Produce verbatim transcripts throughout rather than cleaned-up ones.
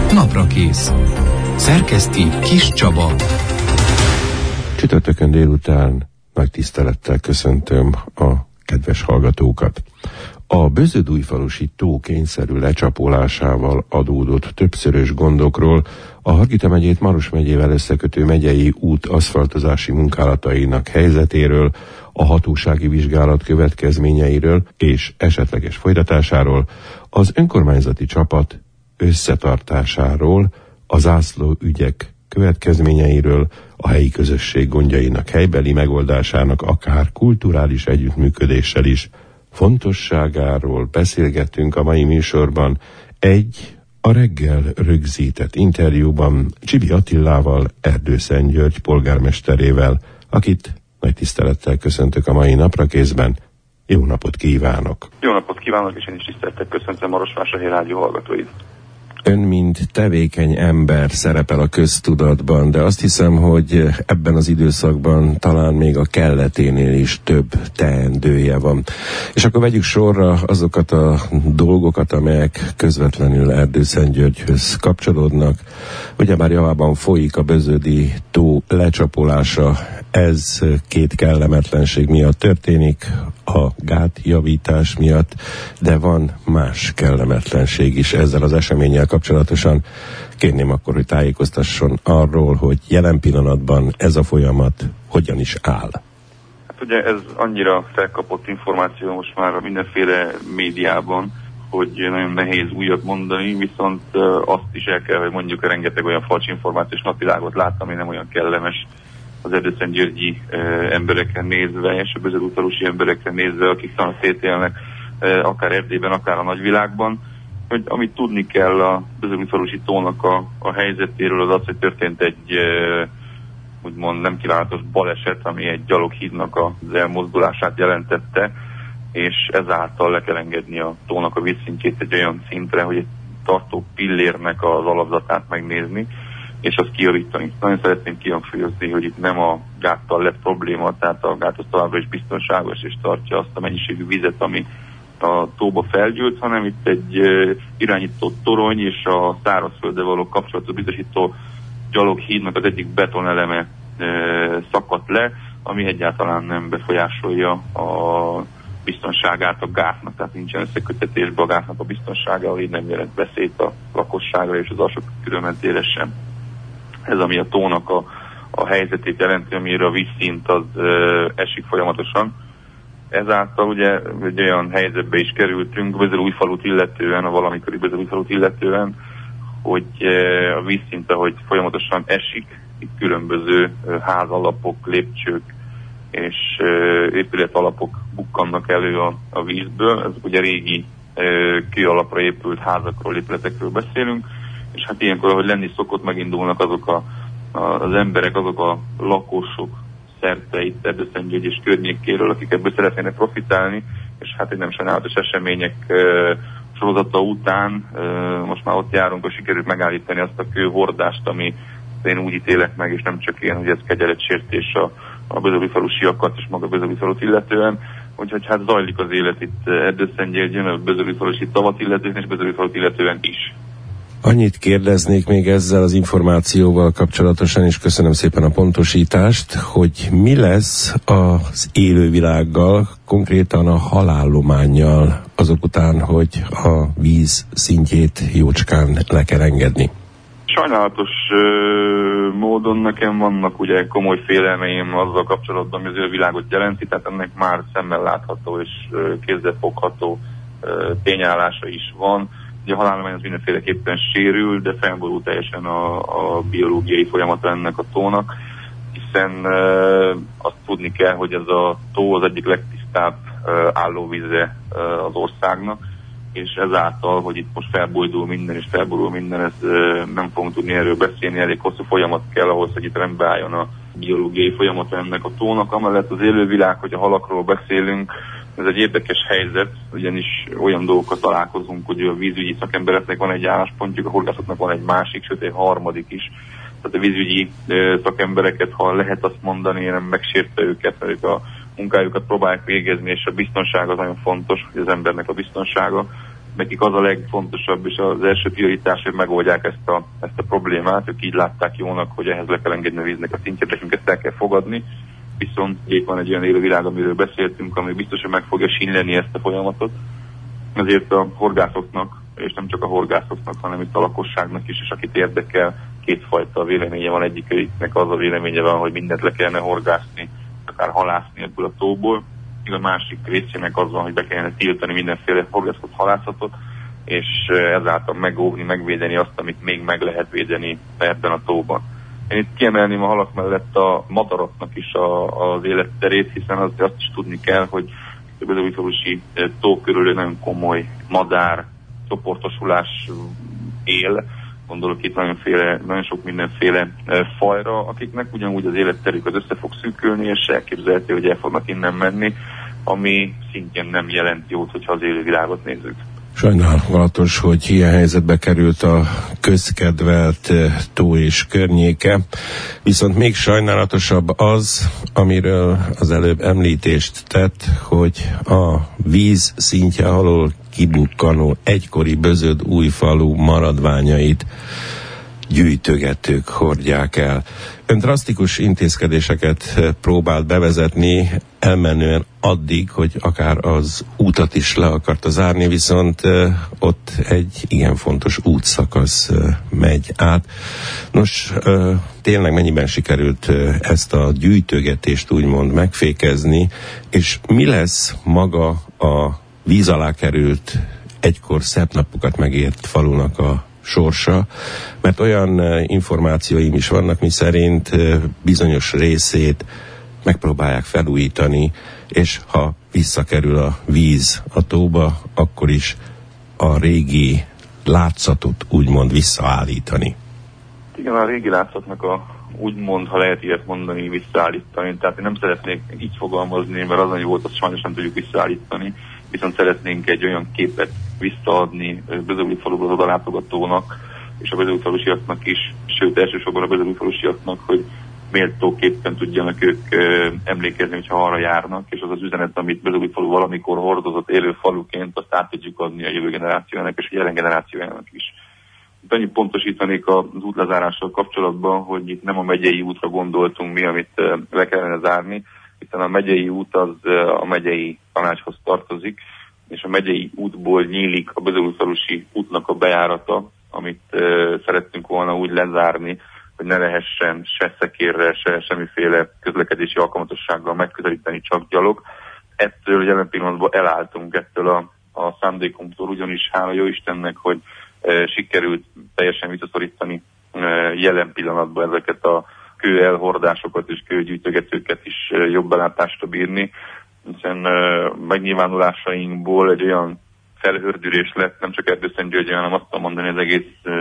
Naprakész. Szerkeszti Kis Csaba. Csütörtökön délután nagy tisztelettel köszöntöm a kedves hallgatókat. A Bözödújfalusi tó kényszerű lecsapolásával adódott többszörös gondokról, a Hargita megyét Maros megyével összekötő megyei út aszfaltozási munkálatainak helyzetéről, a hatósági vizsgálat következményeiről és esetleges folytatásáról, az önkormányzati csapat összetartásáról, a zászlóügyek következményeiről, a helyi közösség gondjainak helybeli megoldásának akár kulturális együttműködéssel is fontosságáról beszélgettünk a mai műsorban egy a reggel rögzített interjúban Csibi Attilával, Erdőszentgyörgy polgármesterével, akit nagy tisztelettel köszöntök a mai Naprakészben. Jó napot kívánok! Jó napot kívánok, és én is tisztelettel köszöntöm Marosvásárhelyi Rádió hallgatóit. Ön, mint tevékeny ember szerepel a köztudatban, de azt hiszem, hogy ebben az időszakban talán még a kelleténél is több teendője van. És akkor vegyük sorra azokat a dolgokat, amelyek közvetlenül Erdőszentgyörgyhöz kapcsolódnak. Ugye már javában folyik a Bözödi tó lecsapolása, ez két kellemetlenség miatt történik, a gátjavítás miatt, de van más kellemetlenség is ezzel az eseménnyel kapcsolatosan. Kérném akkor, hogy tájékoztasson arról, hogy jelen pillanatban ez a folyamat hogyan is áll. Hát ugye ez annyira felkapott információ most már a mindenféle médiában, hogy nagyon nehéz újat mondani, viszont azt is el kell, hogy mondjuk rengeteg olyan falcs információs napvilágot láttam, ami nem olyan kellemes az erdőszentgyörgyi e, emberekre nézve, és a bözödújfalusi emberekre nézve, akik talán szétélnek e, akár Erdélyben, akár a nagyvilágban, hogy amit tudni kell a bözödújfalusi tónak a, a helyzetéről, az az, hogy történt egy e, úgymond nem kívánatos baleset, ami egy gyaloghídnak az elmozdulását jelentette, és ezáltal le kell engedni a tónak a vízszintjét egy olyan szintre, hogy egy tartó pillérnek az alapzatát megnézni, és azt kijavítani. Nagyon szeretném kihangsúlyozni, hogy itt nem a gáttal lett probléma, tehát a gát az továbbra is biztonságos, és tartja azt a mennyiségű vizet, ami a tóba felgyűlt, hanem itt egy uh, irányító torony és a szárazfölddel való kapcsolatot biztosító gyaloghídnak az egyik betoneleme uh, szakadt le, ami egyáltalán nem befolyásolja a biztonságát a gátnak, tehát nincsen összekötetésbe a gátnak a biztonsága, így nem jelent veszélyt a lakosságra és az alsó körülmentére sem. Ez, ami a tónak a, a helyzetét jelenti, amire a vízszint az ö, esik folyamatosan. Ezáltal ugye egy olyan helyzetbe is kerültünk Bözödújfalut illetően, a valamikori Bözödújfalut illetően, hogy ö, a vízszint, ahogy folyamatosan esik, itt különböző ö, házalapok, lépcsők és ö, épületalapok bukkannak elő a, a vízből. Ezek ugye régi ö, kőalapra épült házakról, épületekről beszélünk, és hát ilyenkor, ahogy lenni szokott, megindulnak azok a, a, az emberek, azok a lakosok szerte itt Erdőszentgyörgy és környékéről, akik ebből szeretnének profitálni, és hát egy nem sajnálatos események e, sorozata után e, most már ott járunk, hogy sikerült megállítani azt a kőhordást, ami én úgy ítélek meg, és nem csak én, hogy ez kegyeletsértés a, a bözödújfalusiakat és maga Bözödújfalut illetően. Úgyhogy hát zajlik az élet itt Erdőszentgyörgyön, a bözödújfalusi tavat illetően és Bözödújfalut illetően is. Annyit kérdeznék még ezzel az információval kapcsolatosan, és köszönöm szépen a pontosítást, hogy mi lesz az élővilággal, konkrétan a halállománnyal azok után, hogy a víz szintjét jócskán le kell engedni. Sajnálatos uh, módon nekem vannak ugye komoly félelmeim azzal kapcsolatban, hogy az élővilágot jelenti, tehát ennek már szemmel látható és uh, kézzelfogható uh, tényállása is van. Ugye a halállomány az mindenféleképpen sérül, de felborul teljesen a, a biológiai folyamata ennek a tónak, hiszen uh, azt tudni kell, hogy ez a tó az egyik legtisztább uh, állóvíze uh, az országnak, és ezáltal, hogy itt most felbojdul minden és felborul minden, ez uh, nem fogunk tudni erről beszélni, elég hosszú folyamat kell ahhoz, hogy itt rendbe álljon a biológiai folyamata ennek a tónak. Amellett az élővilág, hogy a halakról beszélünk, ez egy érdekes helyzet, ugyanis olyan dolgokkal találkozunk, hogy a vízügyi szakembereknek van egy álláspontjuk, a horgászatnak van egy másik, sőt egy harmadik is. Tehát a vízügyi e, szakembereket, ha lehet azt mondani, nem megsérte őket, mert ők a munkájukat próbálják végezni, és a biztonság az nagyon fontos, hogy az embernek a biztonsága. nekik az a legfontosabb, és az első prioritás, hogy megoldják ezt a, ezt a problémát. Ők így látták jónak, hogy ehhez le kell engedni a víznek a szintjét, nekünk ezt el kell fogadni. Viszont itt van egy olyan élővilág, amiről beszéltünk, ami biztos, hogy meg fogja sínleni ezt a folyamatot. Ezért a horgászoknak, és nem csak a horgászoknak, hanem itt a lakosságnak is, és akit érdekel, kétfajta véleménye van. Egyiknek az a véleménye van, hogy mindent le kellene horgászni, akár halászni ebből a tóból. A másik részének az van, hogy be kellene tiltani mindenféle horgászott halászatot, és ezáltal megóvni, megvédeni azt, amit még meg lehet védeni ebben a tóban. Én itt kiemelném a halak mellett a madaraknak is a, az életterét, hiszen az, azt is tudni kell, hogy a Bezelújfalusi tó körül nagyon komoly madár csoportosulás él. Gondolok itt nagyonféle, nagyon sok mindenféle fajra, akiknek ugyanúgy az életterük az össze fog szűkülni, és elképzelhető, hogy el fognak innen menni, ami szintén nem jelent jót, hogyha az élővilágot nézzük. Sajnálatos, hogy ilyen helyzetbe került a közkedvelt tó és környéke, viszont még sajnálatosabb az, amiről az előbb említést tett, hogy a víz szintje alól kibukkanó egykori Bözöd-Újfalu maradványait gyűjtögetők hordják el. Ön drasztikus intézkedéseket próbált bevezetni, elmenően addig, hogy akár az útat is le akarta zárni, viszont ott egy igen fontos útszakasz megy át. Nos, tényleg mennyiben sikerült ezt a gyűjtögetést úgymond megfékezni, és mi lesz maga a víz alá került, egykor szebb napokat megért falunak a sorsa, mert olyan információim is vannak, miszerint bizonyos részét megpróbálják felújítani, és ha visszakerül a víz a tóba, akkor is a régi látszatot úgymond visszaállítani. Igen, a régi látszatnak a úgymond, ha lehet ilyet mondani, visszaállítani. Tehát én nem szeretnék így fogalmazni, mert az, ami volt, azt sajnos nem tudjuk visszaállítani, viszont szeretnénk egy olyan képet visszaadni Bezelújfaluból az odalátogatónak, és a bezelújfalusiaknak is, sőt elsősorban a bezelújfalusiaknak, hogy méltóképpen tudjanak ők uh, emlékezni, hogyha arra járnak, és az az üzenet, amit Bezelújfalu valamikor hordozott élő faluként, azt át tudjuk adni a jövő generációjának és a jelen generációjának is. Itt annyit pontosítanék az útlezárással kapcsolatban, hogy itt nem a megyei útra gondoltunk mi, amit uh, le kellene zárni, hiszen a megyei út az uh, a megyei tanácshoz tartozik, és a megyei útból nyílik a Bezelújfalusi útnak a bejárata, amit uh, szerettünk volna úgy lezárni, hogy ne lehessen se szekérrel, se semmiféle közlekedési alkalmatossággal megközelíteni, csak gyalog. Ettől jelen pillanatban elálltunk ettől a, a szándékunktól, ugyanis hála jó Istennek, hogy e, sikerült teljesen visszaszorítani e, jelen pillanatban ezeket a kő elhordásokat és kőgyűjtögetőket is e, jobb belátásra bírni, hiszen e, megnyilvánulásainkból egy olyan felhördülés lett, nem csak Erdőszentgyörgyen, hanem azt tudom mondani az egész e,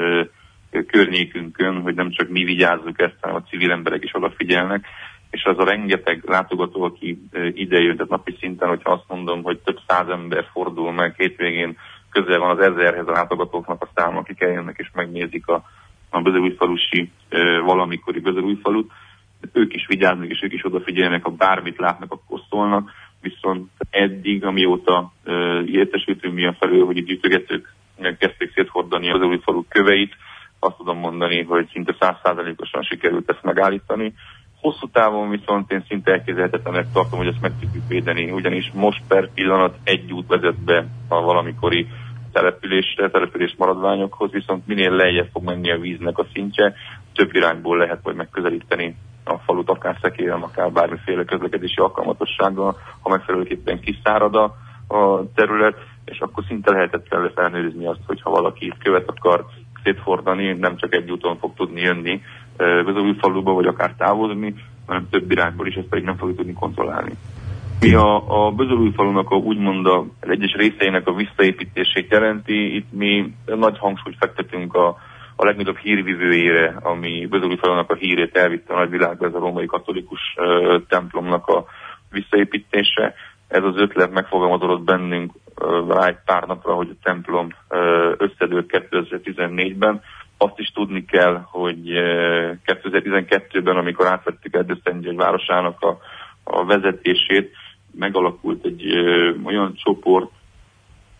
környékünkön, hogy nem csak mi vigyázzuk ezt, hanem a civil emberek is odafigyelnek, és az a rengeteg látogató, aki ide jön, tehát napi szinten, hogyha azt mondom, hogy több száz ember fordul meg, hétvégén közel van az ezerhez a látogatóknak a szám, akik eljönnek és megnézik a, a Bezelújfalusi valamikori Bezelújfalut, ők is vigyáznak, és ők is odafigyelnek, ha bármit látnak, akkor szólnak, viszont eddig, amióta értesültünk mi a felől, hogy itt gyűjtögetők kezdték széthordani a Bezelújfalu köveit, azt tudom mondani, hogy szinte száz százalékosan sikerült ezt megállítani. Hosszú távon viszont én szinte elképzelhetetlenek tartom, hogy ezt meg tudjuk védeni, ugyanis most per pillanat egy út vezet be a valamikori településre, település maradványokhoz, viszont minél lejjebb fog menni a víznek a szintje, több irányból lehet majd megközelíteni a falut, akár szekérrel, akár bármiféle közlekedési alkalmatossággal, ha megfelelőképpen kiszárad a, a terület, és akkor szinte lehetetlen felnőrizni azt, hogy ha valaki követ akar széthordani, nem csak egy úton fog tudni jönni Bezelújfaluba, vagy akár távozni, hanem több irányból is, ezt pedig nem fogjuk tudni kontrollálni. Mi a, a Bezelújfalunak a úgymond a egyes részeinek a visszaépítését jelenti, itt mi nagy hangsúlyt fektetünk a, a legnagyobb hírvivőjére, ami Bezelújfalunak a hírét elvitte a nagyvilágba, ez a római katolikus uh, templomnak a visszaépítése. Ez az ötlet megfogalmazódott bennünk uh, rá egy pár napra, hogy a templom uh, összedőlt kétezer-tizennégyben. Azt is tudni kell, hogy uh, kétezer-tizenkettőben, amikor átvettük Erdőszentgyörgy városának a, a vezetését, megalakult egy uh, olyan csoport,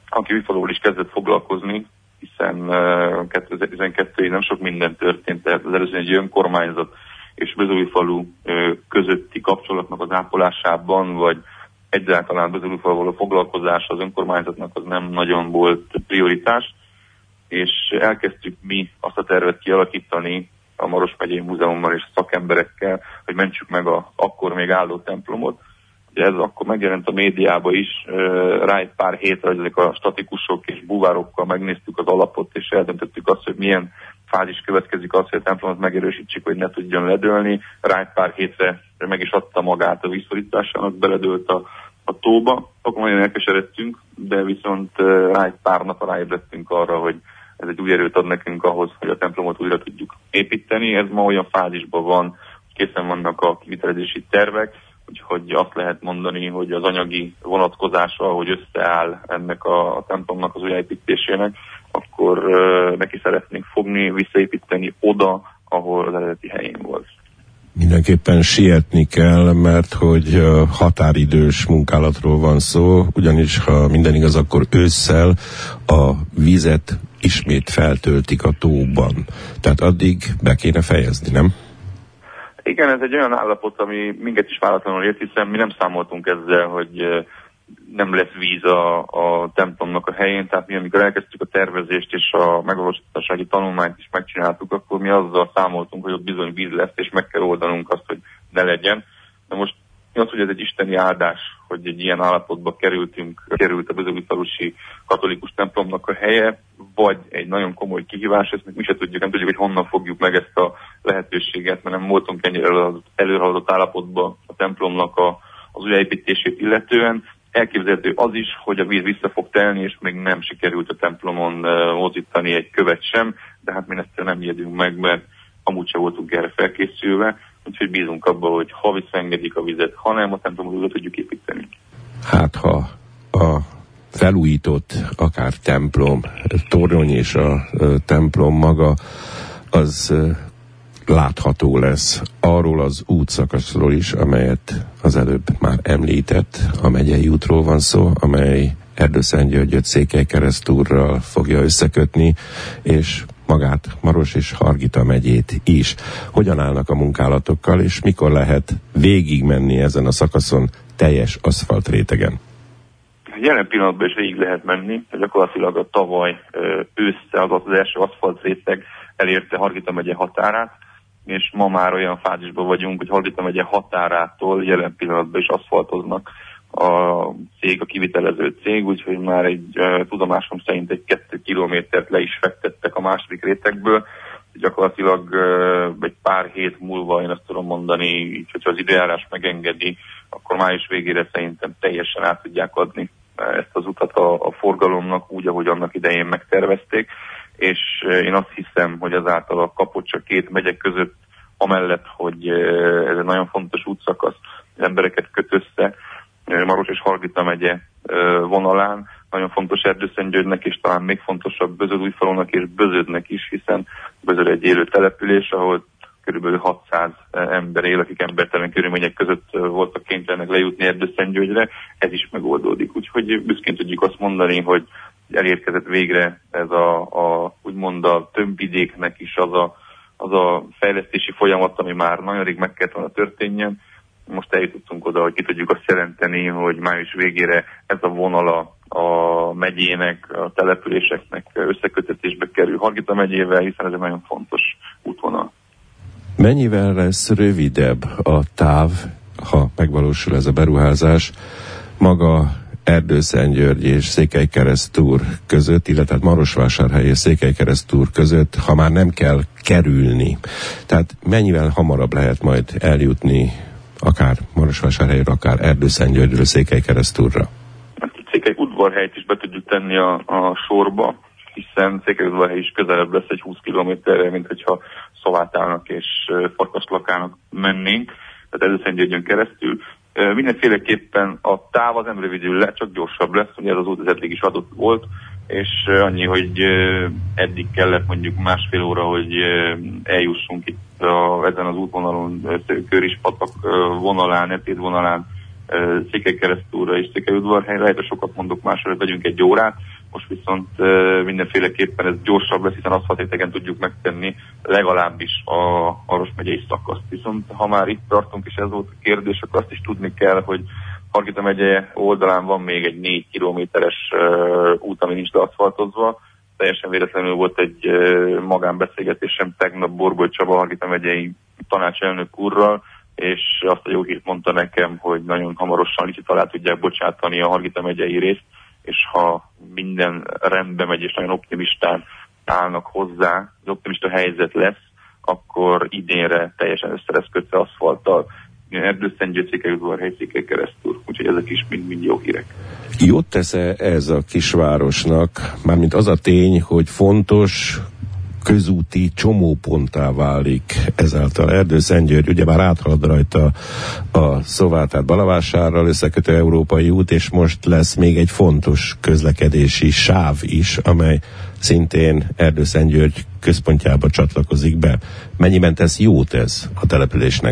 aki újfaluval is kezdett foglalkozni, hiszen kétezer-tizenkettőig nem sok minden történt, tehát az előző egy önkormányzat és Bözőújfalu közötti kapcsolatnak az ápolásában, vagy egyáltalán Bözőújfaluval a foglalkozás az önkormányzatnak az nem nagyon volt prioritás, és elkezdtük mi azt a tervet kialakítani a Maros megyei múzeummal és szakemberekkel, hogy mentsük meg az akkor még álló templomot. Ugye ez akkor megjelent a médiában is, rá egy pár hétre, hogy ezek a statikusok és búvárokkal megnéztük az alapot, és eldöntöttük azt, hogy milyen fázis következik az, hogy a templomot megerősítsük, hogy ne tudjon ledőlni. Rá egy pár hétre meg is adta magát a vízszorításának, beledőlt a, a tóba. Akkor nagyon elkeseredtünk, de viszont rá egy pár napra ráébredtünk arra, hogy ez egy új erőt ad nekünk ahhoz, hogy a templomot újra tudjuk építeni. Ez ma olyan fázisban van, készen vannak a kivitelezési tervek, úgyhogy azt lehet mondani, hogy az anyagi vonatkozása, hogy összeáll ennek a, a templomnak az újjáépítésének, akkor uh, neki szeretnénk fogni, visszaépíteni oda, ahol az eredeti helyén volt. Mindenképpen sietni kell, mert hogy határidős munkálatról van szó, ugyanis ha minden igaz, akkor ősszel a vizet ismét feltöltik a tóban. Tehát addig be kéne fejezni, nem? Igen, ez egy olyan állapot, ami minket is váratlanul ért, hiszen mi nem számoltunk ezzel, hogy nem lesz víz a, a templomnak a helyén, tehát mi amikor elkezdtük a tervezést és a megvalósításági tanulmányt is megcsináltuk, akkor mi azzal számoltunk, hogy ott bizony víz lesz, és meg kell oldanunk azt, hogy ne legyen. De most az, hogy ez egy isteni áldás, hogy egy ilyen állapotba kerültünk, került a Bözőújfalusi katolikus templomnak a helye, vagy egy nagyon komoly kihívás, ezt mi se tudjuk, nem tudjuk, hogy honnan fogjuk meg ezt a lehetőséget, mert nem voltunk ennyire előrehaladott állapotban a templomnak a, az újjáépítését illetően. Elképzelhető az is, hogy a víz vissza fog telni, és még nem sikerült a templomon uh, mozítani egy követ sem, de hát mi ezt nem ijedünk meg, mert amúgy sem voltunk erre felkészülve, úgyhogy bízunk abban, hogy ha visszaengedik a vizet, ha nem, a templomot újra tudjuk építeni. Hát ha a felújított akár templom, torony és a templom maga, az látható lesz arról az útszakaszról is, amelyet az előbb már említett, a megyei útról van szó, amely Erdőszentgyörgyöt Székelykeresztúrral fogja összekötni, és magát Maros és Hargita megyét is. Hogyan állnak a munkálatokkal, és mikor lehet végigmenni ezen a szakaszon teljes aszfaltrétegen? Jelen pillanatban is végig lehet menni, gyakorlatilag a tavaly ősszel az az első aszfaltréteg elérte Hargita megye határát, és ma már olyan fázisban vagyunk, hogy Hargita megye határától jelen pillanatban is aszfaltoznak a cég, a kivitelező cég, úgyhogy már egy uh, tudomásom szerint egy kettő kilométert le is fektettek a második rétegből. Gyakorlatilag uh, egy pár hét múlva, én azt tudom mondani, így, hogyha az időjárás megengedi, akkor május végére szerintem teljesen át tudják adni ezt az utat a, a forgalomnak, úgy, ahogy annak idején megtervezték, és uh, én azt hiszem, hogy azáltal a Kapocsa két megye között, amellett, hogy uh, ez egy nagyon fontos útszakasz, az embereket köt össze, Maros és Hargita megye vonalán, nagyon fontos Erdőszentgyörgynek, és talán még fontosabb Bözöd-Újfalunak és Bözödnek is, hiszen Bözöd egy élő település, ahol körülbelül hatszáz ember él, akik embertelen körülmények között voltak kénytelenek lejutni Erdőszentgyörgyre, ez is megoldódik. Úgyhogy büszkén tudjuk azt mondani, hogy elérkezett végre ez a, a úgymond a tömbvidéknek is az a, az a fejlesztési folyamat, ami már nagyon rég meg kellett volna történjen. Most eljutottunk oda, hogy ki tudjuk azt jelenteni, hogy május végére ez a vonala a megyének, a településeknek összekötetésbe kerül Hargita megyével, hiszen ez egy nagyon fontos útvonal. Mennyivel lesz rövidebb a táv, ha megvalósul ez a beruházás, maga Erdőszentgyörgy és Székelykeresztúr között, illetve Marosvásárhely és Székelykeresztúr között, ha már nem kell kerülni? Tehát mennyivel hamarabb lehet majd eljutni akár Marosvásárhelyre, akár Erdőszentgyörgyről Székelykeresztúrra? Székelyudvarhelyt is be tudjuk tenni a, a sorba, hiszen Székelyudvarhely is közelebb lesz egy húsz kilométerre, mint hogyha Szovátának és Farkaslakának mennénk, tehát Erdőszentgyörgyön keresztül. Mindenféleképpen a táv az nem rövidül le, csak gyorsabb lesz, ugye ez az út az eddig is adott volt, és annyi, hogy eddig kellett mondjuk másfél óra, hogy eljussunk itt a, ezen az útvonalon, Körispatak vonalán, Etéd vonalán, Székelykeresztúrra és Székelyudvarhelyre, lehet, sokat mondok másra, hogy vegyünk egy órát, most viszont mindenféleképpen ez gyorsabb lesz, hiszen aszfaltrétegen tudjuk megtenni legalábbis a Maros megyei szakaszt. Viszont ha már itt tartunk, és ez volt a kérdés, akkor azt is tudni kell, hogy Hargita megye oldalán van még egy négy kilométeres út, ami nincs aszfaltozva. Teljesen véletlenül volt egy magánbeszélgetésem tegnap Borboly Csaba Hargita megyei tanácselnök úrral, és azt a jó hírt mondta nekem, hogy nagyon hamarosan licit alá tudják bocsátani a Hargita megyei részt, és ha minden rendbe megy, és nagyon optimistán állnak hozzá, az optimista helyzet lesz, akkor idénre teljesen össze lesz kötve aszfalttal, Erdőszentgyörgy, Székelyudvar, Székely keresztül, úgyhogy ezek is mind-mind jó hírek. Jót tesz-e ez a kisvárosnak, mármint az a tény, hogy fontos közúti csomóponttá válik ezáltal Erdőszentgyörgy, ugyebár áthalad rajta a Szovátát Balavásárral összekötő európai út, és most lesz még egy fontos közlekedési sáv is, amely szintén Erdőszentgyörgy központjába csatlakozik be. Mennyiben tesz jót ez a településnek?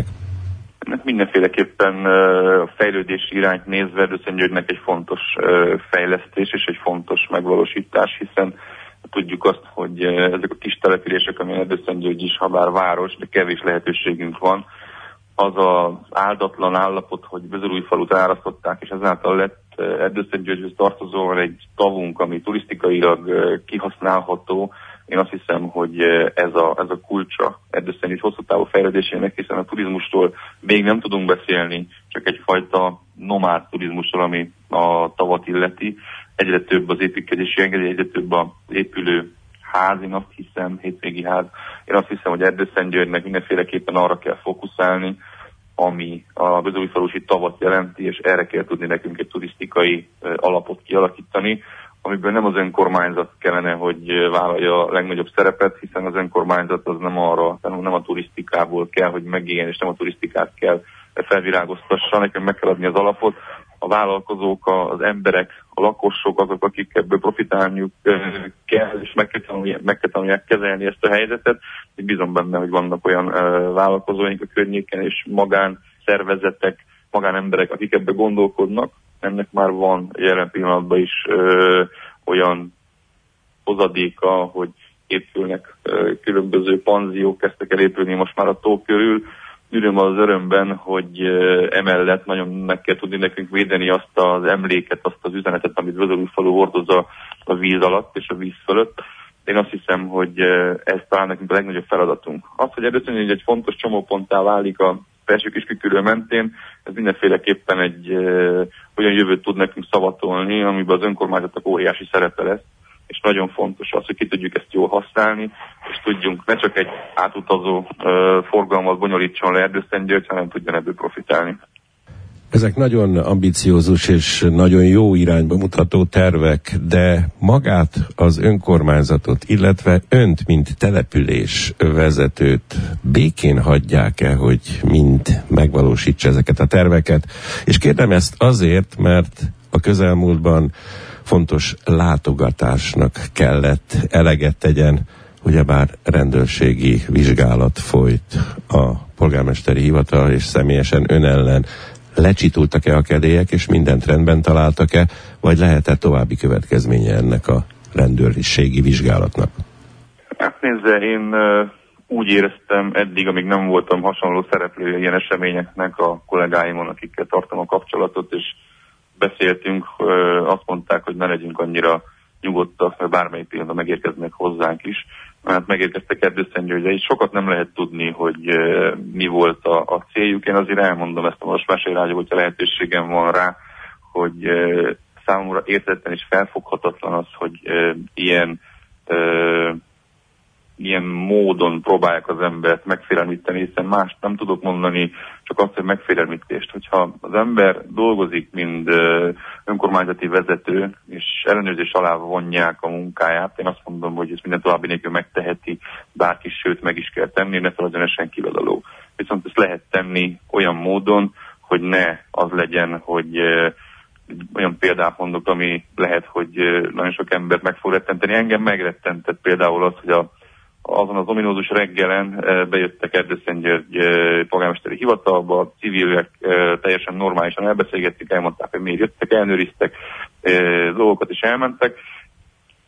Mindenféleképpen a fejlődési irányt nézve Erdőszentgyörgynek egy fontos fejlesztés és egy fontos megvalósítás, hiszen tudjuk azt, hogy ezek a kis települések, amilyen Erdőszentgyörgy is, ha bár város, de kevés lehetőségünk van, az az áldatlan állapot, hogy Bezerújfalut árasztották, és ezáltal lett Erdőszentgyörgyhöz tartozóan egy tavunk, ami turisztikailag kihasználható. Én azt hiszem, hogy ez a, ez a kulcsa Erdőszentgyörgy hosszú távú fejlődésének, hiszen a turizmustól még nem tudunk beszélni, csak egyfajta nomád turizmusról, ami a tavat illeti. Egyre több az építkezési engedély, egyre több az épülő ház, én azt hiszem, hétvégi ház. Én azt hiszem, hogy Erdőszentgyörgynek mindenféleképpen arra kell fókuszálni, ami a Bezerújfalusi tavat jelenti, és erre kell tudni nekünk egy turisztikai alapot kialakítani, amiből nem az önkormányzat kellene, hogy vállalja a legnagyobb szerepet, hiszen az önkormányzat az nem arra, nem a turisztikából kell, hogy megéljen, és nem a turisztikát kell felvirágoztassa, nekünk meg kell adni az alapot. A vállalkozók, az emberek, a lakosok, azok, akik ebből profitálniuk kell, és meg kell tanulják, meg kell tanulják kezelni ezt a helyzetet. Én bízom benne, hogy vannak olyan vállalkozóink a környéken, és magánszervezetek, magánemberek, akik ebbe gondolkodnak. Ennek már van jelen pillanatban is ö, olyan hozadéka, hogy épülnek ö, különböző panziók, kezdtek el épülni most már a tó körül. Öröm az örömben, hogy ö, emellett nagyon meg kell tudni nekünk védeni azt az emléket, azt az üzenetet, amit Bezerújfalu hordoz a, a víz alatt és a víz fölött. Én azt hiszem, hogy ö, ez talán nekünk a legnagyobb feladatunk. Az, hogy Erdőszentgyörgy egy fontos csomóponttá válik a felső Kiskükürő mentén, ez mindenféleképpen egy ö, olyan jövőt tud nekünk szavatolni, amiben az önkormányzatnak óriási szerepe lesz, és nagyon fontos az, hogy ki tudjuk ezt jól használni, és tudjunk ne csak egy átutazó ö, forgalmat bonyolítson le Erdőszentgyörgy, hanem tudjon ebből profitálni. Ezek nagyon ambiciózus és nagyon jó irányba mutató tervek, de magát az önkormányzatot, illetve önt, mint település vezetőt békén hagyják-e, hogy mind megvalósítsa ezeket a terveket? És kérdem ezt azért, mert a közelmúltban fontos látogatásnak kellett eleget tegyen, ugyebár rendőrségi vizsgálat folyt a polgármesteri hivatal, és személyesen ön ellen lecsitultak-e a kedélyek, és mindent rendben találtak-e, vagy lehet-e további következménye ennek a rendőrségi vizsgálatnak? Hát nézze, én uh, úgy éreztem eddig, amíg nem voltam hasonló szereplője ilyen eseményeknek a kollégáimon, akikkel tartom a kapcsolatot, és beszéltünk, uh, azt mondták, hogy ne legyünk annyira nyugodtak, mert bármelyik pillanatban megérkeznek hozzánk is. Hát megérkeztek Erdőszentgyörgyre, így sokat nem lehet tudni, hogy uh, mi volt a, a céljuk. Én azért elmondom ezt a Maros Másai Rádió, hogyha lehetőségem van rá, hogy uh, számomra értetlen és felfoghatatlan az, hogy uh, ilyen uh, ilyen módon próbálják az embert megfélemlíteni, hiszen mást nem tudok mondani, csak azt, hogy megfélemlítést. Hogyha az ember dolgozik, mint uh, önkormányzati vezető, és ellenőrzés alá vonják a munkáját, én azt mondom, hogy ezt minden további nélkül megteheti, bárki, sőt meg is kell tenni, ne feladjon esen kivadaló. Viszont ezt lehet tenni olyan módon, hogy ne az legyen, hogy uh, olyan példát mondok, ami lehet, hogy uh, nagyon sok embert meg fog rettenteni. Engem megrettentett például az, hogy a azon az ominózus reggelen bejöttek Erdőszentgyörgy polgármesteri hivatalba, a civilek teljesen normálisan elbeszélgették, elmondták, hogy miért jöttek, ellenőriztek dolgokat és elmentek,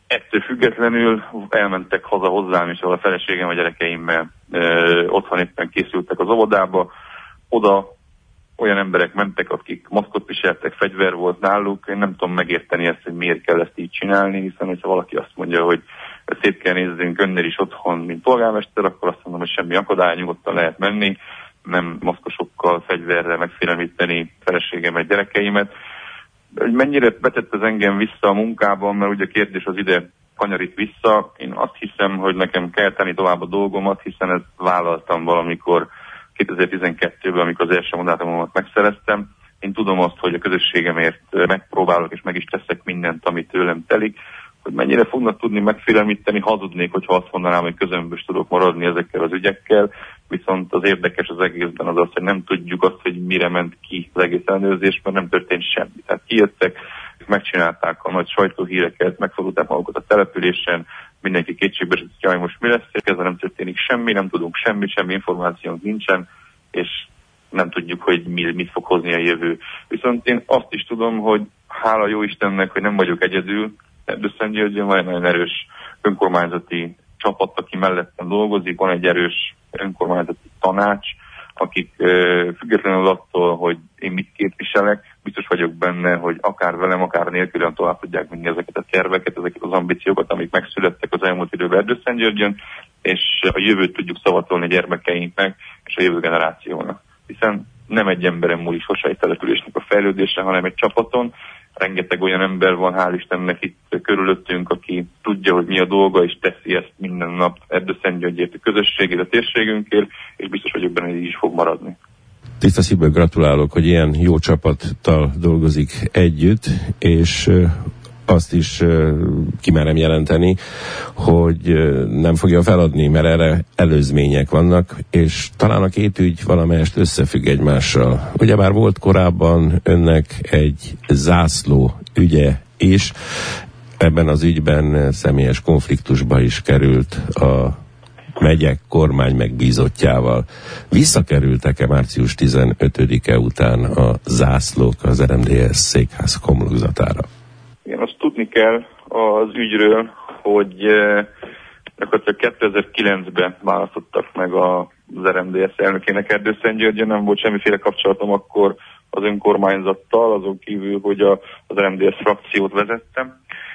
Ettől függetlenül elmentek haza hozzám, és ahol a feleségem a gyerekeimmel ö, otthon éppen készültek az óvodába. Oda olyan emberek mentek, akik maszkot viseltek, fegyver volt náluk. Én nem tudom megérteni ezt, hogy miért kell ezt így csinálni, hiszen hogyha valaki azt mondja, hogy szép kell nézzünk önnél is otthon, mint polgármester, akkor azt mondom, hogy semmi akadály, nyugodtan lehet menni, nem maszkosokkal, fegyverrel megfélemlíteni feleségemet, gyerekeimet. Mennyire betett ez engem vissza a munkában, mert ugye a kérdés az ide kanyarít vissza. Én azt hiszem, hogy nekem kell tenni tovább a dolgomat, hiszen ezt vállaltam valamikor kétezer-tizenkettőben, amikor az első mandátumomat megszereztem. Én tudom azt, hogy a közösségemért megpróbálok és meg is teszek mindent, ami tőlem telik. Hogy mennyire fognak tudni megfélemlíteni, hazudnék, hogyha azt mondanám, hogy közömbös tudok maradni ezekkel az ügyekkel. Viszont az érdekes az egészben az az, hogy nem tudjuk azt, hogy mire ment ki az egész ellenőrzés, mert nem történt semmi. Tehát kijöttek, megcsinálták a nagy sajtóhíreket, megfordulták magukat a településen, mindenki kétségbe esett, hogy jaj, most mi lesz, ezzel nem történik semmi, nem tudunk semmit, semmi információnk nincsen, és nem tudjuk, hogy mi, mit fog hozni a jövő. Viszont én azt is tudom, hogy hála jó Istennek, hogy nem vagyok egyedül, Erdőszentgyörgyön van egy nagyon erős önkormányzati csapat, aki mellettem dolgozik, van egy erős önkormányzati tanács, akik függetlenül attól, hogy én mit képviselek, biztos vagyok benne, hogy akár velem, akár nélkülön tovább tudják vinni ezeket a terveket, ezeket az ambíciókat, amik megszülettek az elmúlt időben Erdőszentgyörgyön, és a jövőt tudjuk szavatolni a gyermekeinknek és a jövő generációnak. Hiszen nem egy emberen múlik sose egy településnek a fejlődése, hanem egy csapaton. Rengeteg olyan ember van, hál' Istennek itt körülöttünk, aki tudja, hogy mi a dolga, és teszi ezt minden nap Erdőszentgyörgyért, a közösségért, a térségünkért, és biztos vagyok benne, hogy így is fog maradni. Tiszta szívből gratulálok, hogy ilyen jó csapattal dolgozik együtt, és azt is kimerem jelenteni, hogy nem fogja feladni, mert erre előzmények vannak, és talán a két ügy valamelyest összefügg egymással. Ugyebár volt korábban önnek egy zászló ügye is, ebben az ügyben személyes konfliktusba is került a megyek kormány megbízottjával. Visszakerültek-e március tizenötödike után a zászlók az er em dé es székház homlokzatára? Igen, azt tudni kell az ügyről, hogy gyakorlatilag kétezer-kilencben választottak meg az er em dé es elnökének Erdőszentgyörgyön, nem volt semmiféle kapcsolatom akkor az önkormányzattal, azon kívül, hogy a, az er em dé es frakciót vezettem.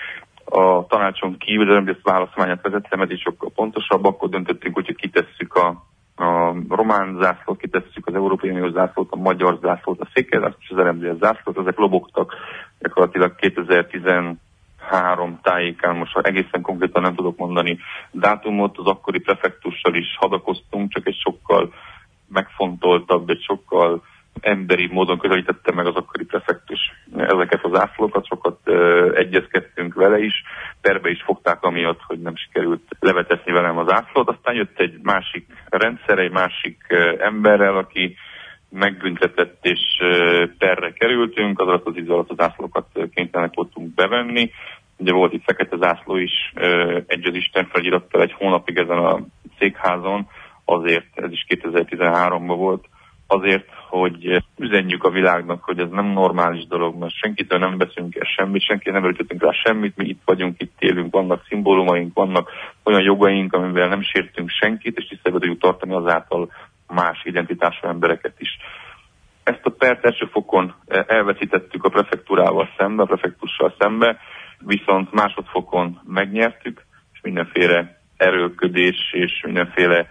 A tanácson kívül az er em dé es választmányát vezettem, ez is sokkal pontosabb, akkor döntöttünk, hogy kitesszük a, a román zászlót, kitesszük az Európai Uniós zászlót, a magyar zászlót, a székelyzászlót és az er em dé es zászlót, ezek lobogtak gyakorlatilag kétezer-tizenhárom tájékán, most egészen konkrétan nem tudok mondani dátumot, az akkori prefektussal is hadakoztunk, csak egy sokkal megfontoltabb, egy sokkal emberi módon közelítette meg az akkori prefektus ezeket az zászlókat, sokat uh, egyezkedtünk vele is, perbe is fogták amiatt, hogy nem sikerült leveteszni velem az zászlót, aztán jött egy másik rendszer, egy másik uh, emberrel, aki megbüntetett és uh, perre kerültünk, az alatt az idő alatt a zászlókat uh, kénytelenek voltunk bevenni. Ugye volt itt fekete zászló is, uh, egy az Isten felirattal egy hónapig ezen a székházon, azért, ez is kétezer-tizenháromban volt, azért, hogy üzenjük a világnak, hogy ez nem normális dolog, mert senkitől nem veszünk el semmit, senki nem öltöttünk rá semmit, mi itt vagyunk, itt élünk, vannak szimbólumaink, vannak olyan jogaink, amivel nem sértünk senkit, és tiszteletben tudjuk tartani azáltal más identitású embereket is. Ezt a pert első fokon elveszítettük a prefektúrával szembe, a prefektussal szembe, viszont másodfokon megnyertük, és mindenféle erőlködés és mindenféle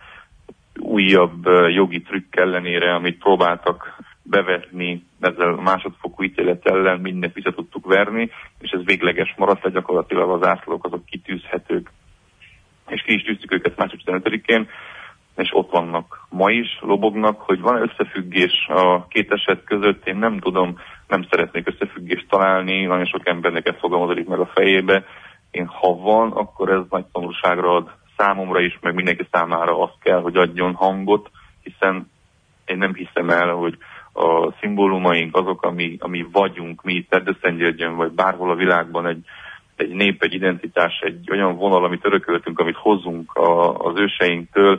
újabb jogi trükk ellenére, amit próbáltak bevetni ezzel a másodfokú ítélet ellen, mindent vissza tudtuk verni, és ez végleges maradt le, gyakorlatilag az zászlók azok kitűzhetők. És ki is tűztük őket március tizenötödikén, és ott vannak ma is, lobognak, hogy van összefüggés a két eset között, én nem tudom, nem szeretnék összefüggést találni, nagyon sok embernek ezt fogalmazódik meg a fejébe. Én ha van, akkor ez nagy szomorúságra ad számomra is, meg mindenki számára azt kell, hogy adjon hangot, hiszen én nem hiszem el, hogy a szimbólumaink azok, ami, ami vagyunk, mi itt Erdőszentgyörgyön, vagy bárhol a világban egy, egy nép, egy identitás, egy olyan vonal, amit örököltünk, amit hozunk a, az őseinktől,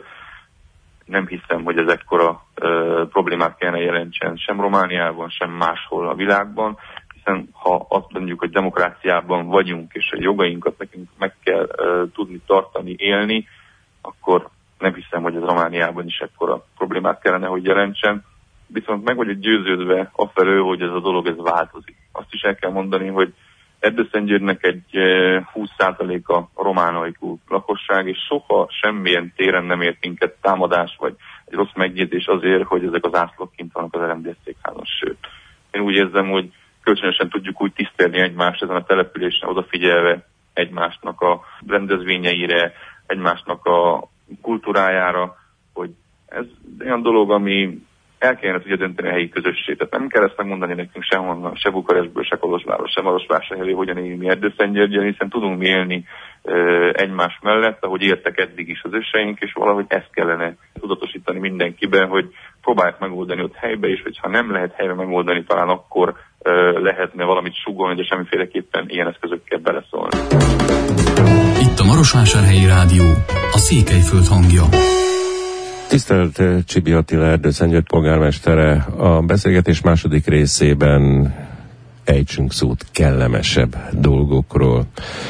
nem hiszem, hogy ez ekkora uh, problémát kellene jelentsen sem Romániában, sem máshol a világban, hiszen ha azt mondjuk, hogy demokráciában vagyunk, és a jogainkat nekünk meg kell uh, tudni tartani, élni, akkor nem hiszem, hogy ez Romániában is ekkora problémát kellene, hogy jelentsen. Viszont meg vagyok győződve afelől, hogy ez a dolog ez változik. Azt is el kell mondani, hogy Erdőszentgyörgynek egy húsz százaléka román ajkú lakosság, és soha semmilyen téren nem ért minket támadás, vagy egy rossz megjegyzés azért, hogy ezek az ászlók kint vannak az er em dé es székházon. Sőt, én úgy érzem, hogy kölcsönösen tudjuk úgy tisztelni egymást ezen a településen, odafigyelve egymásnak a rendezvényeire, egymásnak a kultúrájára, hogy ez olyan dolog, ami el kellene tudja dönteni a helyi közösség. Tehát nem kell ezt megmondani nekünk sehonnan, se Bukarestből, se Kolozsvárról, se Marosvásárhelyről, hogyan élni mi Erdőszentgyörgyön, hiszen tudunk mi élni e, egymás mellett, ahogy éltek eddig is az őseink, és valahogy ezt kellene tudatosítani mindenkiben, hogy próbálják megoldani ott helybe, és hogyha nem lehet helybe megoldani, talán akkor e, lehetne valamit sugolni, de semmiféleképpen ilyen eszközökkel beleszólni. Itt a Marosvásárhelyi Rádió, a Székelyföld hangja. Tisztelt Csibi Attila, Erdőszentgyörgy polgármestere, a beszélgetés második részében ejtsünk szót kellemesebb dolgokról.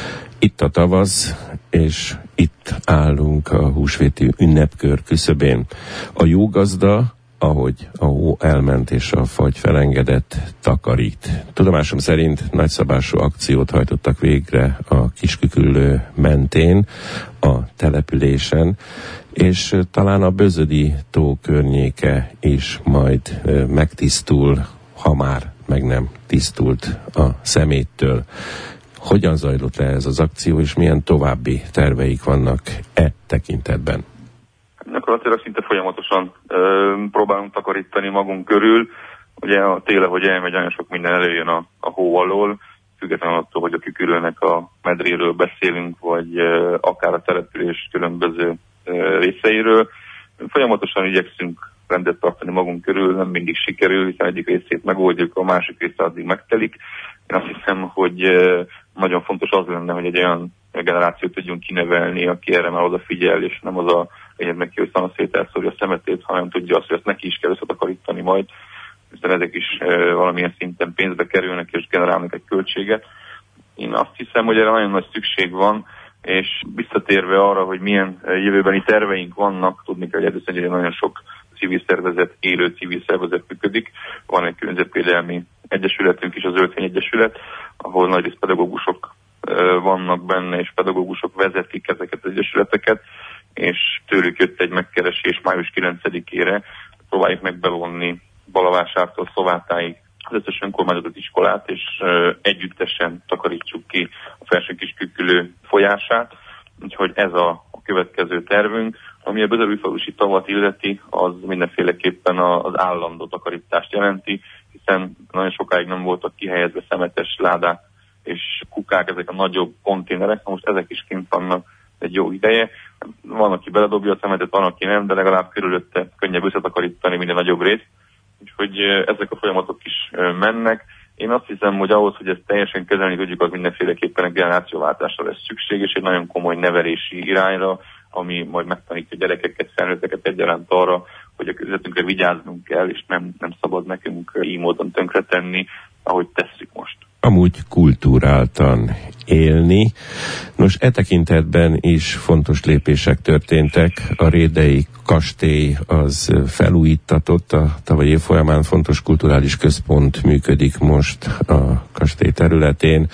Itt a tavasz, és itt állunk a húsvéti ünnepkör küszöbén. A jó gazda, ahogy a hó elment és a fagy felengedett, takarít. Tudomásom szerint nagyszabású akciót hajtottak végre a Kisküküllő mentén, a településen, és talán a Bözödi tó környéke is majd megtisztul, ha már meg nem tisztult a szeméttől. Hogyan zajlott le ez az akció, és milyen további terveik vannak e tekintetben? Gyakorlatilag szinte folyamatosan ö, próbálunk takarítani magunk körül. Ugye a téle, hogy elmegy, nagyon sok minden előjön a, a hó alól, függetlenül attól, hogy a Küküllőnek a medréről beszélünk, vagy ö, akár a település különböző ö, részeiről. Folyamatosan igyekszünk rendet tartani magunk körül, nem mindig sikerül, hiszen egyik részét megoldjuk, a másik része addig megtelik. Én azt hiszem, hogy ö, nagyon fontos az lenne, hogy egy olyan generációt tudjunk kinevelni, aki erre már odafigyel, és nem az a lényeg neki, hogy szanaszét elszórja a szemetét, hanem tudja azt, hogy ezt neki is kell összetakarítani majd, hiszen ezek is e, valamilyen szinten pénzbe kerülnek és generálnak egy költséget. Én azt hiszem, hogy erre nagyon nagy szükség van, és visszatérve arra, hogy milyen jövőbeni terveink vannak, tudni kell, hogy Erdőszentgyörgyen nagyon sok civil szervezet, élő civil szervezet működik. Van egy környezetvédelmi egyesületünk is, a Zöldfény Egyesület, ahol nagyrészt pedagógusok vannak benne, és pedagógusok vezetik ezeket az egyesületeket, és tőlük jött egy megkeresés május kilencedikére, próbáljuk meg bevonni Balavásártól Szovátáig az összes önkormányzatot, iskolát, és együttesen takarítsuk ki a Felső-Kiskükülő folyását, úgyhogy ez a, a következő tervünk. Ami a Bözödújfalusi tavat illeti, az mindenféleképpen az állandó takarítást jelenti, hiszen nagyon sokáig nem voltak kihelyezve szemetes ládák és kukák, ezek a nagyobb konténerek, most ezek is kint vannak egy jó ideje. Van, aki beledobja a szemetet, van, aki nem, de legalább körülötte könnyebb összetakarítani minden nagyobb rész. Úgyhogy ezek a folyamatok is mennek. Én azt hiszem, hogy ahhoz, hogy ezt teljesen kezelni tudjuk, az mindenféleképpen egy generációváltásra lesz szükség, és egy nagyon komoly nevelési irányra, ami majd megtanítja a gyerekeket, felnőtteket egyaránt arra, hogy a környezetünkre vigyáznunk kell, és nem, nem szabad nekünk így módon tönkretenni, ahogy tesszük most. Amúgy kultúráltan élni. Nos, e tekintetben is fontos lépések történtek. A rédei kastély az felújítatott, a tavalyi év folyamán fontos kulturális központ működik most a kastély területén,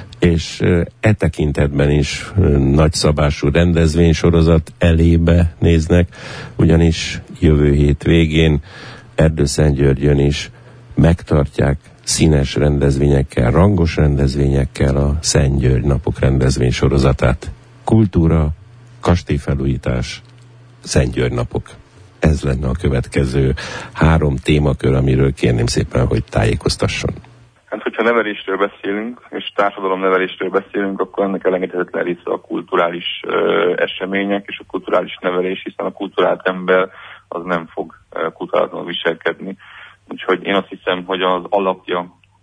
és e tekintetben is nagyszabású rendezvénysorozat elébe néznek, ugyanis jövő hét végén Erdőszentgyörgyön is megtartják színes rendezvényekkel, rangos rendezvényekkel a Szentgyörgy napok rendezvénysorozatát. Kultúra, kastélyfelújítás, Szentgyörgy napok. Ez lenne a következő három témakör, amiről kérném szépen, hogy tájékoztasson. Hát, hogyha nevelésről beszélünk, és társadalomnevelésről beszélünk, akkor ennek elengedhetetlen része a kulturális ö, események és a kulturális nevelés, hiszen a kulturált ember az nem fog kulturálatlanul viselkedni. Úgyhogy én azt hiszem, hogy az alapja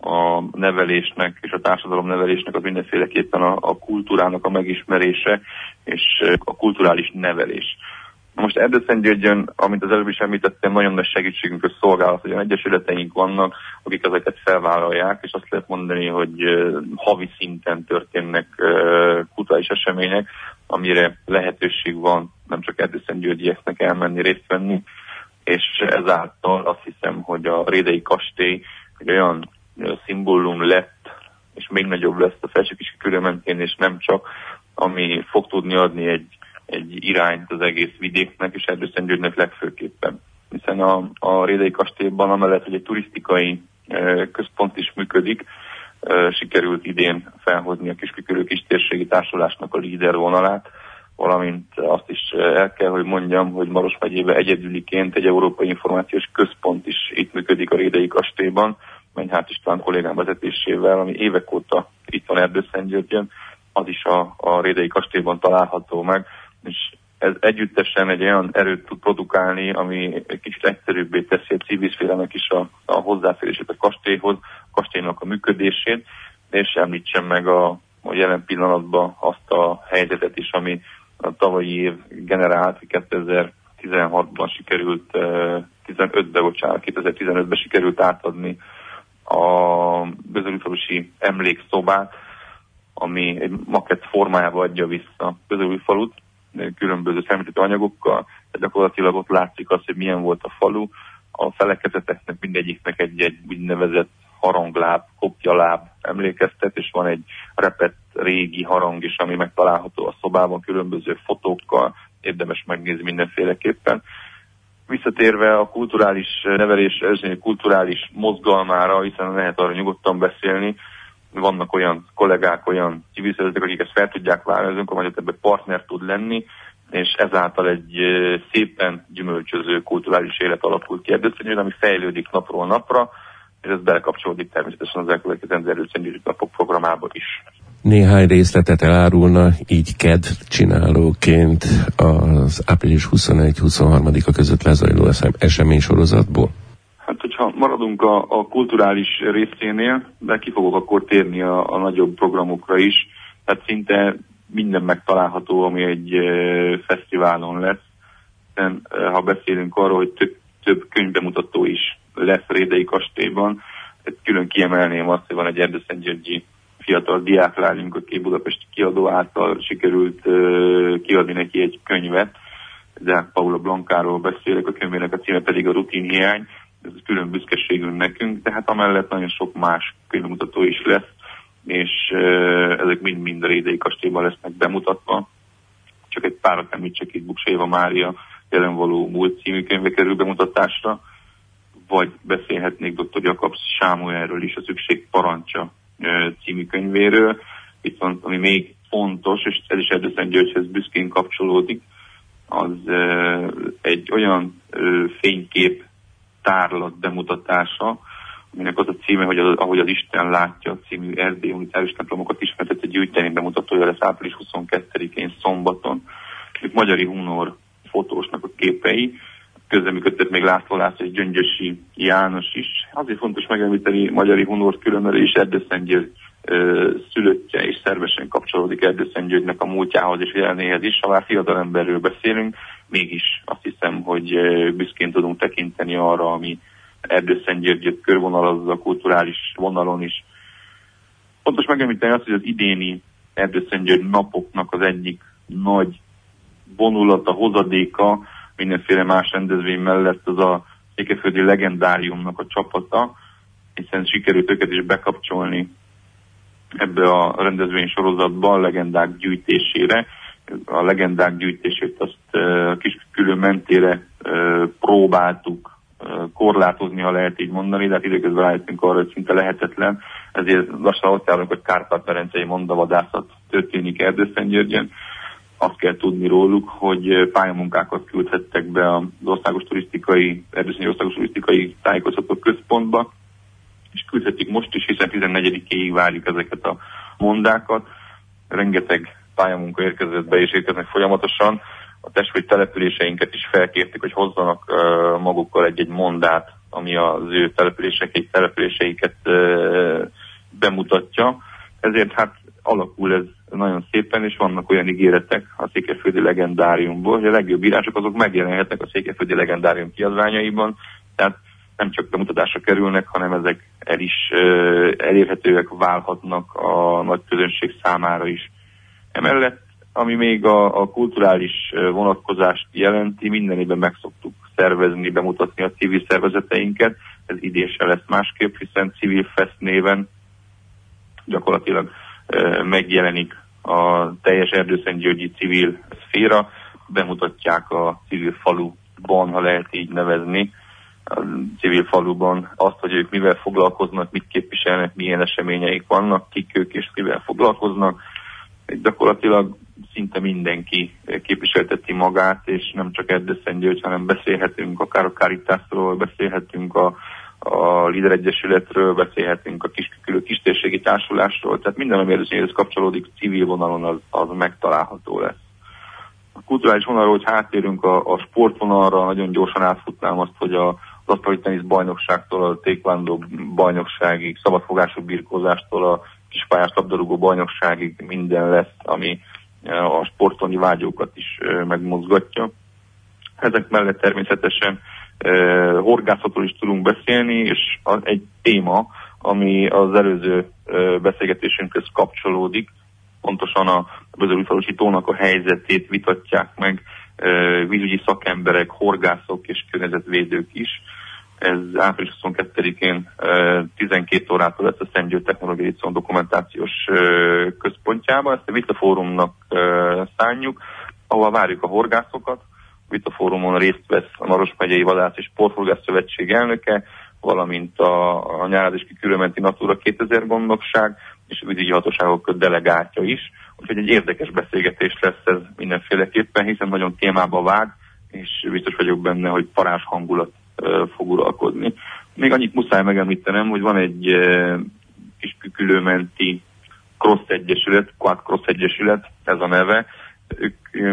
a nevelésnek és a társadalom nevelésnek az mindenféleképpen a, a kultúrának a megismerése és a kulturális nevelés. Most Erdőszentgyörgyön, amint az előbb is említettem, nagyon nagy segítségünkhöz szolgál az, hogy olyan egyesületeink vannak, akik ezeket felvállalják, és azt lehet mondani, hogy uh, havi szinten történnek uh, kulturális események, amire lehetőség van nem csak erdőszentgyörgyieknek elmenni, részt venni, és ezáltal azt hiszem, hogy a Rédei kastély egy olyan uh, szimbólum lett, és még nagyobb lesz a Felső-Kis-Küküllő mentén, és nem csak, ami fog tudni adni egy egy irányt az egész vidéknek, és Erdőszentgyörgynek legfőképpen. Hiszen a, a Rédei kastélyban, amellett, hogy egy turisztikai e, központ is működik, e, sikerült idén felhozni a Kis-Küküllő Kistérségi Társulásnak a líder vonalát, valamint azt is el kell, hogy mondjam, hogy Maros megyében egyedüliként egy európai információs központ is itt működik a Rédei kastélyban, Menyhárt István kollégám vezetésével, ami évek óta itt van Erdőszentgyörgyön, az is a, a Rédei kastélyban található meg, és ez együttesen egy olyan erőt tud produkálni, ami egy kicsit egyszerűbbé teszi a civil szférának is a, a hozzáférését a kastélyhoz, a kastélynak a működését, és említsem meg a, a jelen pillanatban azt a helyzetet is, ami a tavalyi év generált, kétezer-tizenhatban sikerült, tizenötben, bocsánat, kétezer-tizenötben sikerült átadni a Bözölyújfalusi emlékszobát, ami egy makett formájába adja vissza Bözölyújfalut, különböző szemléltető anyagokkal, de gyakorlatilag ott látszik az, hogy milyen volt a falu. A felekezeteknek mindegyiknek egy-egy úgynevezett harangláb, kopjaláb emlékeztet, és van egy repett régi harang is, ami megtalálható a szobában különböző fotókkal, érdemes megnézni mindenféleképpen. Visszatérve a kulturális nevelés, kulturális mozgalmára, hiszen lehet arra nyugodtan beszélni, vannak olyan kollégák, olyan civil szervezetek, akik ezt fel tudják vállalni, az önkormányzat ebben partner tud lenni, és ezáltal egy szépen gyümölcsöző kulturális élet alakult ki Erdőszentgyörgyön, ami fejlődik napról napra, és ez belekapcsolódik természetesen az elkövetkezendő Erdőszentgyörgyi napok programába is. Néhány részletet elárulna így ked csinálóként az április huszonegy-huszonharmadika között lezajló eseménysorozatból? Hát, hogyha maradunk a, a kulturális részénél, de ki fogok akkor térni a, a nagyobb programokra is, tehát szinte minden megtalálható, ami egy e, fesztiválon lesz. Hiszen, e, ha beszélünk arról, hogy több, több könyvbemutató is lesz Rédei kastélyban, külön kiemelném azt, hogy van egy erdőszentgyörgyi fiatal diáklányunk, aki budapesti kiadó által sikerült e, kiadni neki egy könyvet, de Paula Blankáról beszélek, a könyvének a címe pedig a rutinhiány. Ez külön büszkeségünk nekünk, de hát amellett nagyon sok más könyvmutató is lesz, és uh, ezek mind-mind a Rédei kastélyban lesznek bemutatva. Csak egy párat említsek, itt Buksa Éva Mária jelenvaló múlt című könyve kerül bemutatásra, vagy beszélhetnék dr. Jakab Sámuelről is, a Szükség parancsa uh, című könyvéről. Viszont ami még fontos, és ez is Erdőszentgyörgyhöz büszkén kapcsolódik, az uh, egy olyan uh, fénykép tárlat bemutatása, aminek az a címe, hogy az, ahogy az Isten látja című erdélyi unitárius templomokat ismertető gyűjtemény bemutatója lesz április huszonkettedikén szombaton. Itt Magyari Hunor fotósnak a képei, közreműködtet még László László és Gyöngyösi János is. Azért fontos megemlíteni Magyari Hunort külön, mert is Erdőszentgyörgy szülöttje és szervesen kapcsolódik Erdőszentgyörgynek a múltjához és jelenéhez is. Ha már fiatalemberről beszélünk, mégis azt hiszem, hogy büszkén tudunk tekinteni arra, ami Erdőszentgyörgyöt körvonalazza a kulturális vonalon is. Fontos megemlíteni azt, hogy az idéni Erdőszentgyörgy napoknak az egyik nagy vonulata, hozadéka, mindenféle más rendezvény mellett az a székelyföldi legendáriumnak a csapata, hiszen sikerült őket is bekapcsolni ebbe a rendezvény sorozatba, a legendák gyűjtésére. A legendák gyűjtését azt a Kis-Küküllő mentére próbáltuk korlátozni, ha lehet így mondani, de hát időközben rájöttünk arra, hogy szinte lehetetlen, ezért lassan ott állunk, hogy Kárpát-medencei mondavadászat történik Erdőszentgyörgyön. Azt kell tudni róluk, hogy pályamunkákat küldhettek be az országos turisztikai, Erdőszentgyörgyi országos turisztikai tájékoztató központba, és küldhetik most is, hiszen tizennegyedikéig várjuk ezeket a mondákat. Rengeteg pályamunka érkezett be, és érkeznek folyamatosan. A testvér településeinket is felkérték, hogy hozzanak uh, magukkal egy-egy mondát, ami az ő településeiket, településeiket uh, bemutatja. Ezért hát alakul ez nagyon szépen, és vannak olyan ígéretek a székelyföldi legendáriumból, hogy a legjobb írások azok megjelenhetnek a székelyföldi legendárium kiadványaiban, tehát nem csak bemutatásra kerülnek, hanem ezek el is uh, elérhetőek válhatnak a nagy közönség számára is. Emellett, ami még a, a kulturális vonatkozást jelenti, minden évben meg szoktuk szervezni, bemutatni a civil szervezeteinket, ez idén sem lesz másképp, hiszen Civil Fest néven gyakorlatilag uh, megjelenik a teljes erdőszentgyörgyi civil szféra, bemutatják a civil faluban, ha lehet így nevezni, a civil faluban azt, hogy ők mivel foglalkoznak, mit képviselnek, milyen eseményeik vannak, kik ők és mivel foglalkoznak. Gyakorlatilag szinte mindenki képviselteti magát, és nem csak Erdőszentgyörgy, hanem beszélhetünk akár a Caritasról, beszélhetünk a, a Líder Egyesületről, beszélhetünk a Kiskükülő Kistérségi Társulásról, tehát minden, ami Erdőszentgyörgyhöz kapcsolódik, civil vonalon az, az megtalálható lesz. A kulturális vonalról, hogy háttérünk a, a sportvonalra, nagyon gyorsan átfutnám azt, hogy a, az asztali tenisz bajnokságtól a taekwondo bajnokságig, szabadfogású birkózástól a kispályás labdarúgó bajnokságig minden lesz, ami a sportolni vágyókat is megmozgatja. Ezek mellett természetesen uh, horgászatról is tudunk beszélni, és az egy téma, ami az előző uh, beszélgetésünkhöz kapcsolódik, pontosan a Bözödújfalusi tónak a helyzetét vitatják meg uh, vízügyi szakemberek, horgászok és környezetvédők is. Ez április huszonkettedikén uh, tizenkét órától lesz a Szentgyörgy Technológiai Liceum dokumentációs uh, központjában. Ezt a Vitafórumnak uh, szánjuk, ahol várjuk a horgászokat. A Vitafórumon részt vesz a Maros megyei Vadász és Sporthorgász Szövetség elnöke, valamint a, a Nyáradéski Különmenti Natura kétezer gondnokság és a vízügyi hatóságok delegátja is. Úgyhogy egy érdekes beszélgetés lesz ez mindenféleképpen, hiszen nagyon témába vág, és biztos vagyok benne, hogy parázs hangulat fog uralkodni. Még annyit muszáj megemlítenem, hogy van egy e, Kiskükülőmenti Cross Egyesület, Quad Cross Egyesület, ez a neve. Ők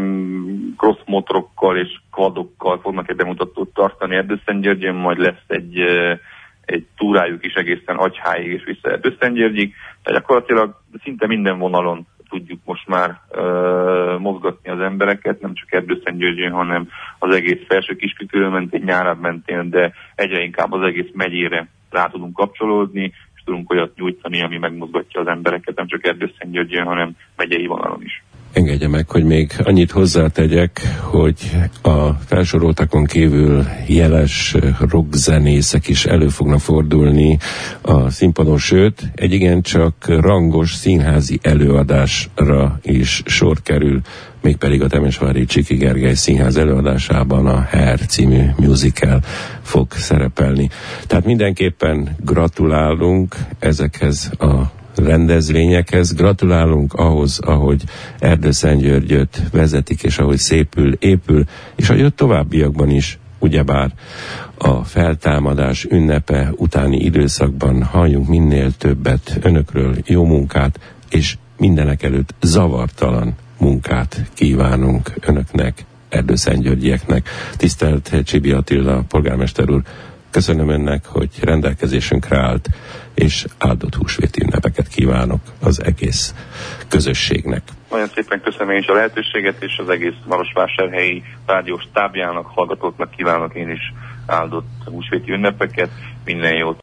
um, cross motorokkal és quadokkal fognak egy bemutatót tartani Erdőszentgyörgyön, majd lesz egy, e, egy túrájuk is egészen Agyháig és vissza Erdőszentgyörgyig. Tehát gyakorlatilag szinte minden vonalon tudjuk most már uh, mozgatni az embereket, nem csak Erdőszentgyörgyön, hanem az egész felső Kiskükülő mentén, Nyárad mentén, de egyre inkább az egész megyére rá tudunk kapcsolódni, és tudunk olyat nyújtani, ami megmozgatja az embereket, nem csak Erdőszentgyörgyön, hanem megyei vonalon is. Engedje meg, hogy még annyit hozzátegyek, hogy a felsoroltakon kívül jeles rockzenészek is elő fognak fordulni a színpadon, sőt, egy igencsak rangos színházi előadásra is sor kerül, mégpedig a Temesvári Csiki Gergely Színház előadásában a Hair című musical fog szerepelni. Tehát mindenképpen gratulálunk ezekhez a rendezvényekhez, gratulálunk ahhoz, ahogy Erdőszentgyörgyöt vezetik, és ahogy szépül, épül, és ahogy továbbiakban is, ugyebár a feltámadás ünnepe utáni időszakban halljunk minél többet önökről, jó munkát, és mindenek előtt zavartalan munkát kívánunk önöknek, erdőszentgyörgyieknek. Tisztelt Csibi Attila polgármester úr, köszönöm önnek, hogy rendelkezésünkre állt, és áldott húsvéti ünnepeket kívánok az egész közösségnek. Nagyon szépen köszönöm én is a lehetőséget, és az egész marosvásárhelyi rádiós tábjának, hallgatóknak kívánok én is áldott húsvéti ünnepeket. Minden jót!